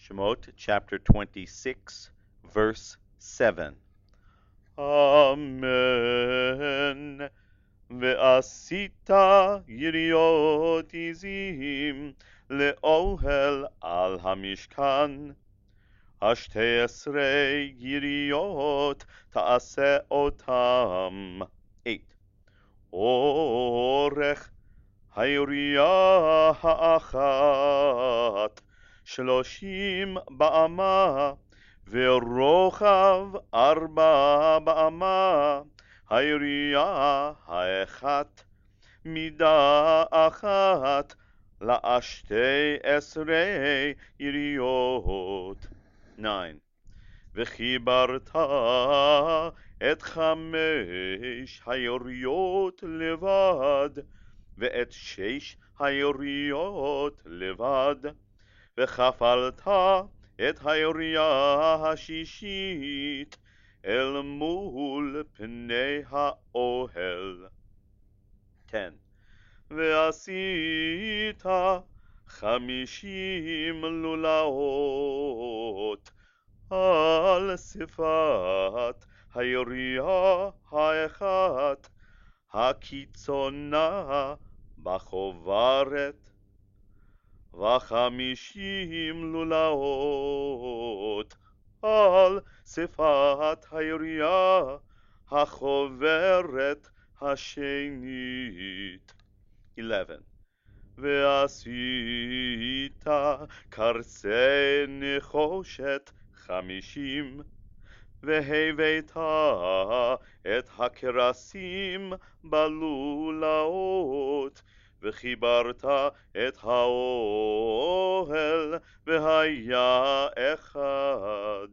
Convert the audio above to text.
Shemot chapter 26, verse 7. Amen. ועשית יריות עזים לאוהל על המשכן. 12 יריות תעשה אותם. 8. אורך הירייה האחת 30 באמה, ורוחב 4 באמה. הירייה האחת מידה אחת ל12 יריות. 9. וחיברת את 5 היריות לבד, ואת 6 היריות לבד, וכפלת את הירייה השישית אל מול פני האוהל. 10. ועשית 50 לולאות על שפת הירייה האחת הקיצונה בחוברת, ו50 לולאות על שפת הירייה החוברת השנית. 11. ועשית קרסי נחושת 50, והבאת את הקרסים בלולאות, וחיברת את האוהל, והיה אחד.